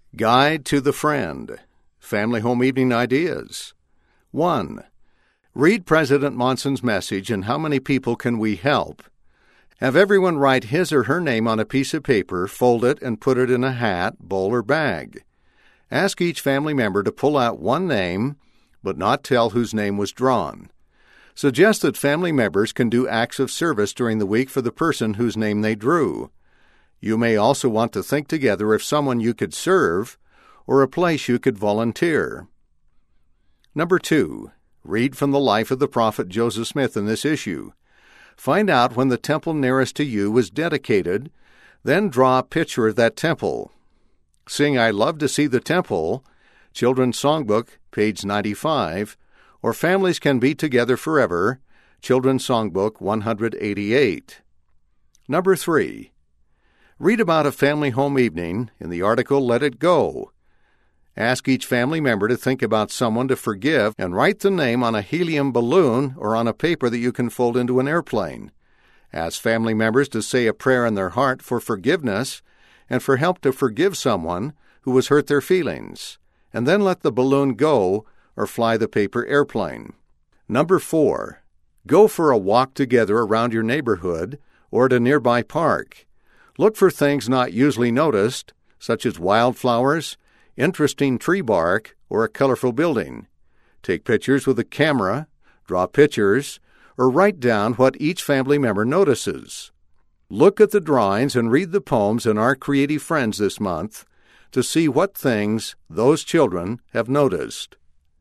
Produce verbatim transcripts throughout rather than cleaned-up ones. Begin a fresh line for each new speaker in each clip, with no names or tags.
Guide to the Friend. Family Home Evening Ideas. one. Read President Monson's message and how many people can we help? Have everyone write his or her name on a piece of paper, fold it, and put it in a hat, bowl, or bag. Ask each family member to pull out one name, but not tell whose name was drawn. Suggest that family members can do acts of service during the week for the person whose name they drew. You may also want to think together of someone you could serve or a place you could volunteer. Number two, read from the life of the prophet Joseph Smith in this issue. Find out when the temple nearest to you was dedicated, then draw a picture of that temple. Sing I Love to See the Temple, Children's Songbook, page ninety-five, or Families Can Be Together Forever, Children's Songbook, one hundred eighty-eight. Number three, read about a family home evening in the article Let It Go. Ask each family member to think about someone to forgive and write the name on a helium balloon or on a paper that you can fold into an airplane. Ask family members to say a prayer in their heart for forgiveness and for help to forgive someone who has hurt their feelings, and then let the balloon go or fly the paper airplane. Number four, go for a walk together around your neighborhood or at a nearby park. Look for things not usually noticed, such as wildflowers, interesting tree bark, or a colorful building. Take pictures with a camera, draw pictures, or write down what each family member notices. Look at the drawings and read the poems in our Creative Friends this month to see what things those children have noticed.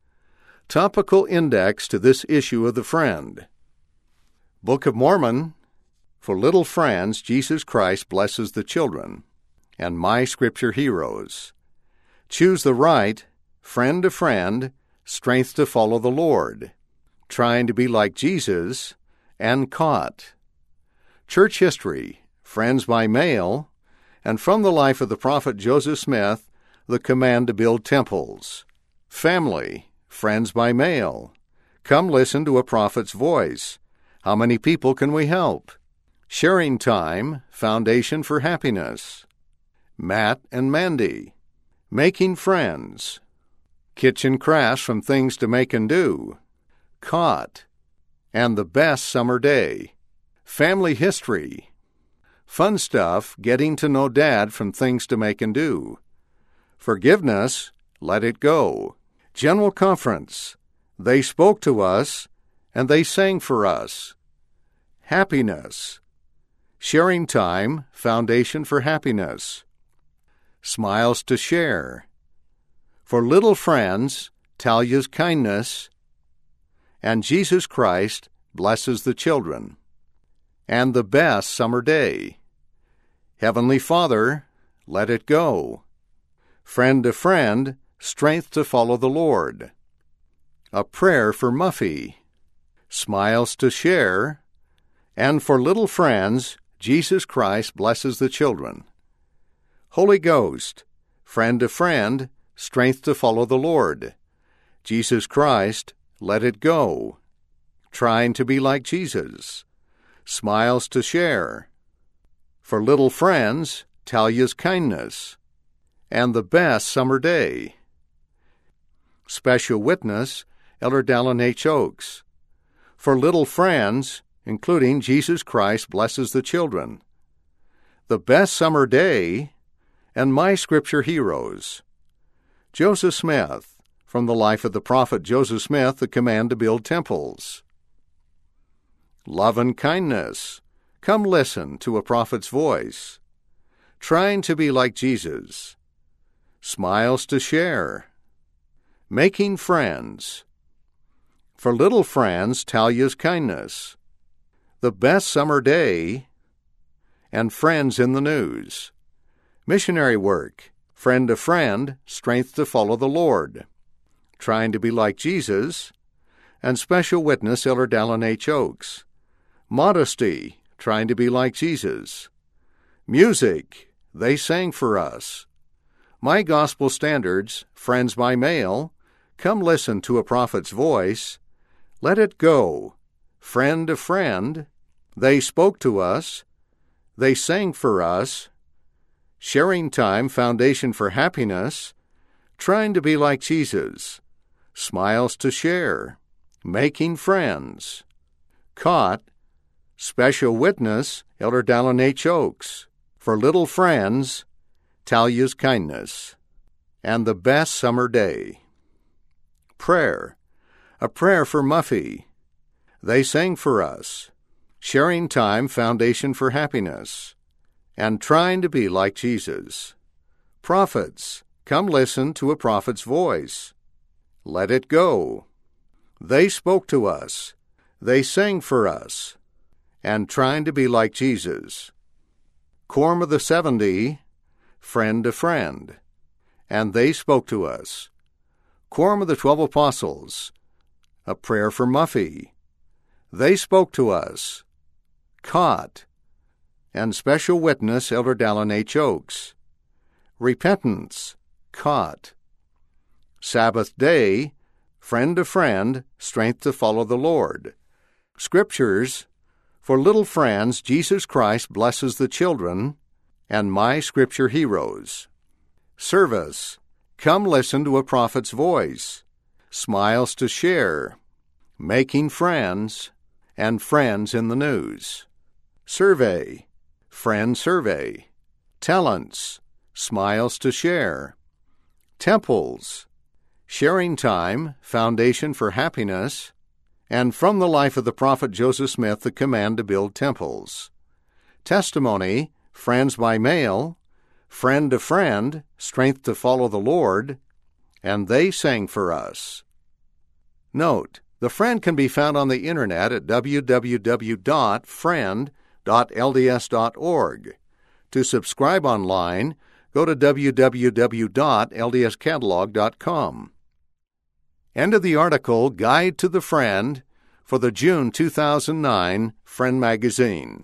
Topical index to this issue of The Friend. Book of Mormon, For Little Friends, Jesus Christ Blesses the Children, and My Scripture Heroes. Choose the Right, Friend to Friend, Strength to Follow the Lord, Trying to Be Like Jesus, and Caught. Church History, Friends by Mail, and from the life of the prophet Joseph Smith, The Command to Build Temples. Family, Friends by Mail, Come Listen to a Prophet's Voice, How Many People Can We Help? Sharing Time, Foundation for Happiness. Matt and Mandy, Making Friends. Kitchen Crafts from Things to Make and Do. Caught. And The Best Summer Day. Family History. Fun Stuff, Getting to Know Dad from Things to Make and Do. Forgiveness, Let It Go. General Conference, They Spoke to Us, and They Sang for Us. Happiness. Sharing Time, Foundation for Happiness. Smiles to Share. For Little Friends, Talia's Kindness, and Jesus Christ Blesses the Children. And The Best Summer Day. Heavenly Father, Let It Go. Friend to Friend, Strength to Follow the Lord. A Prayer for Muffy. Smiles to Share. And For Little Friends, Jesus Christ Blesses the Children. Holy Ghost, Friend to Friend, Strength to Follow the Lord. Jesus Christ, Let It Go. Trying to Be Like Jesus. Smiles to Share. For Little Friends, Talia's Kindness. And The Best Summer Day. Special Witness, Elder Dallin H. Oaks. For Little Friends, including Jesus Christ Blesses the Children. The Best Summer Day, and My Scripture Heroes. Joseph Smith, from the life of the prophet Joseph Smith, The Command to Build Temples. Love and Kindness, Come Listen to a Prophet's Voice. Trying to Be Like Jesus. Smiles to Share. Making Friends. For Little Friends, Talia's Kindness. The Best Summer Day, and Friends in the News. Missionary Work, Friend to Friend, Strength to Follow the Lord. Trying to Be Like Jesus, and Special Witness Elder Dallin H. Oaks. Modesty, Trying to Be Like Jesus. Music, They Sang for Us. My Gospel Standards, Friends by Mail, Come Listen to a Prophet's Voice. Let It Go, Friend to Friend, They Spoke to Us, They Sang for Us. Sharing Time Foundation for Happiness, Trying to be Like Jesus, Smiles to Share, Making Friends, Caught, Special Witness, Elder Dallin H. Oaks, For Little Friends, Talia's Kindness, and The Best Summer Day. Prayer, A Prayer for Muffy, They Sang for Us, Sharing Time Foundation for Happiness, and Trying to be Like Jesus. Prophets, Come Listen to a Prophet's Voice. Let It Go. They Spoke to Us, They Sang for Us, and Trying to be Like Jesus. Quorum of the Seventy, Friend to Friend, and They Spoke to Us. Quorum of the Twelve Apostles, A Prayer for Muffy. They Spoke to Us. Caught, and Special Witness Elder Dallin H. Oaks. Repentance, Caught. Sabbath Day, Friend to Friend, Strength to Follow the Lord. Scriptures, For Little Friends, Jesus Christ Blesses the Children, and My Scripture Heroes. Service, Come Listen to a Prophet's Voice, Smiles to Share, Making Friends, and Friends in the News. Survey, Friend Survey. Talents, Smiles to Share. Temples, Sharing Time, Foundation for Happiness, and From the Life of the Prophet Joseph Smith, The Command to Build Temples. Testimony, Friends by Mail, Friend to Friend, Strength to Follow the Lord, and They Sang for Us. Note, The Friend can be found on the Internet at w w w dot friend dot l d s dot org. To subscribe online, go to w w w dot l d s catalog dot com. End of the article, Guide to the Friend, for the June two thousand nine Friend Magazine.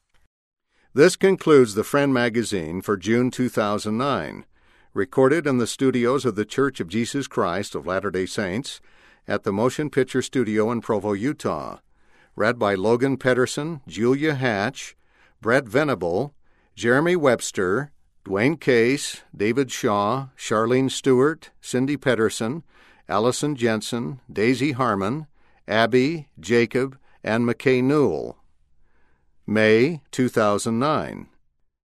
This concludes the Friend Magazine for June two thousand nine, recorded in the studios of the Church of Jesus Christ of Latter-day Saints at the Motion Picture Studio in Provo, Utah. Read by Logan Pedersen, Julia Hatch, Brett Venable, Jeremy Webster, Dwayne Case, David Shaw, Charlene Stewart, Cindy Pedersen, Allison Jensen, Daisy Harmon, Abby, Jacob, and McKay Newell. May two thousand nine.